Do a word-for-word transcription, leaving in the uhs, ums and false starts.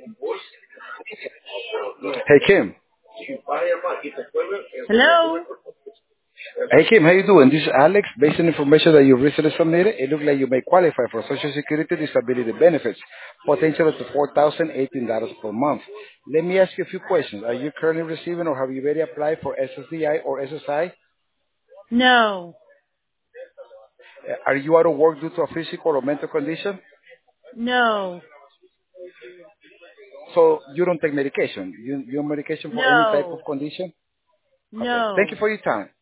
Hey Kim. Hello? Hey Kim, how you doing? This is Alex. Based on information that you recently submitted, it looks like you may qualify for Social Security disability benefits, potential up to four thousand eighteen dollars per month. Let me ask you a few questions. Are you currently receiving or have you already applied for S S D I or S S I? No. Uh, Are you out of work due to a physical or mental condition? No. So you don't take medication. You, you're on medication for any type of No. condition? Okay. Thank you No. for your time.